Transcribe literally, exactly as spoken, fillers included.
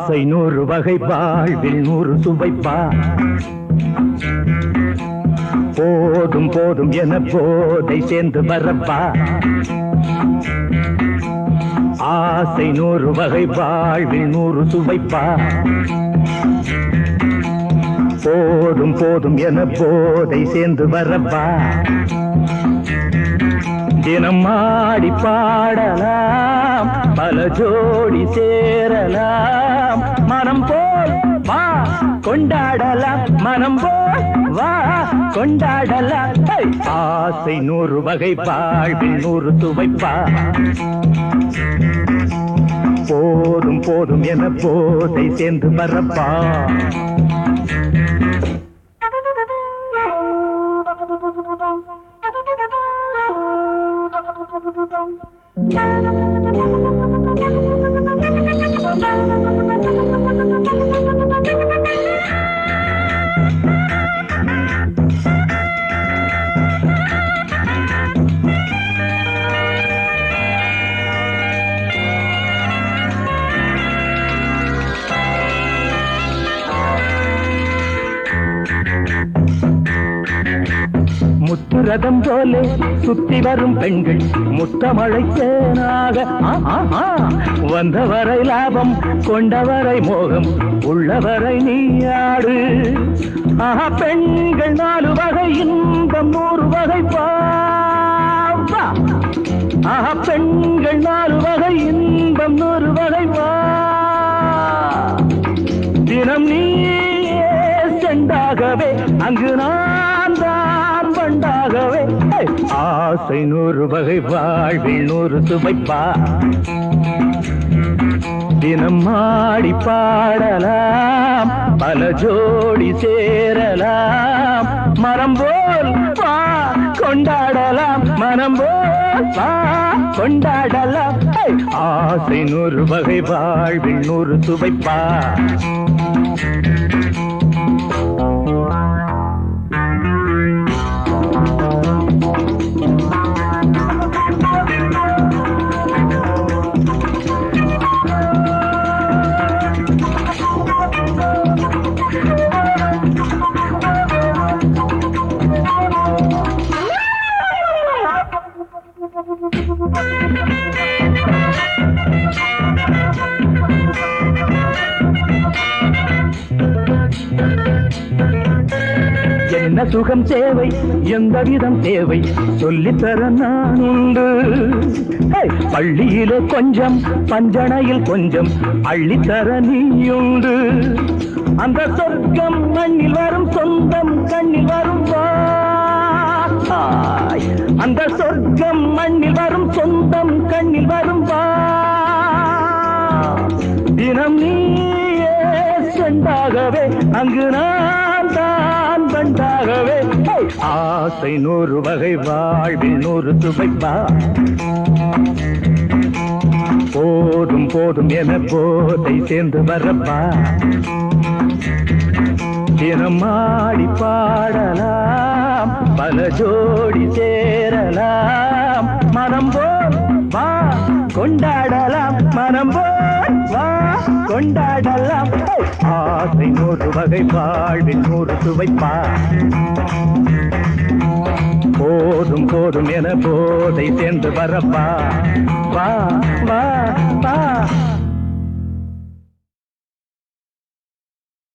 ஆசை நூறு வகை வாழ்வில் நூறு சுவைப்பா போதும் போதும் என போதை சேர்ந்து வரப்பா ஆசை நூறு வகை வாழ்வில் நூறு சுவைப்பா போதும் போதும் என போதை சேர்ந்து வரப்பா தினம் ஆடி பாடலாம் பல ஜோடி சேரலாம் மனம் போல் வா கொண்டாடலாம் மனம் போல் வா கொண்டாடலாம் ஆசை நூறு வகை வாழ்வில் நூறு சுவைப்பா போதும் போதும் என போதை சேர்ந்து வரப்பா முத்துரதம் போலே சுத்தி வரும் பெண்கள் முத்தமழை தேனாக வந்தவரை லாபம் கொண்டவரை மோகம் உள்ளவரை நீயாடு ஆஹா பெண்கள் நாலு வகை இன்பம் நூறு வகை பாவா ஆஹா பெண்கள் நாலு வகை இன்பம் நூறு வகை வா தினம் நீ செண்டாகவே அங்கு நான் தான் பண்டாகவே ஆசை நூறு வகை வாழ்வில் நூறு சுவைப்பா தினம் ஆடி பாடலாம் பல ஜோடி சேரலாம் மரம் போல் வா கொண்டாடலாம் மனம் போல் வா கொண்டாடலாம் ஆசை நூறு வகை வாழ்வில் நூறு சுவைப்பா என்ன சுகம் தேவை எந்த விதம் தேவை சொல்லித்தர நான் உண்டு பள்ளியிலே கொஞ்சம் பஞ்சனையில் கொஞ்சம் அள்ளித்தர நீயுண்டு அந்த சொர்க்கம் மண்ணில் வரும் சொந்தம் கண்ணில் வரும் அந்த சொர்க்கம் மண்ணில் வரும் சொந்தம் கண்ணில் வரும் வா தினம் நீயே செண்டாகவே அங்கு நான் தான் பண்டாகவே ஆசை நூறு வகை வாழ்வில் நூறு சுவைப்பா போதும் போதும் என போதை சேர்ந்து வரப்பா தினம் ஆடி பாடலாம் பல ஜோடி சேரலாம் மனம் போல் வா கொண்டாடலாம் மனம் போல் வா கொண்டாடலாம் ஆசை நூறு வகை வாழ்வில் நூறு சுவைப்பா போதும் போதும் என போதை சேர்ந்து வரப்பா வா வா வா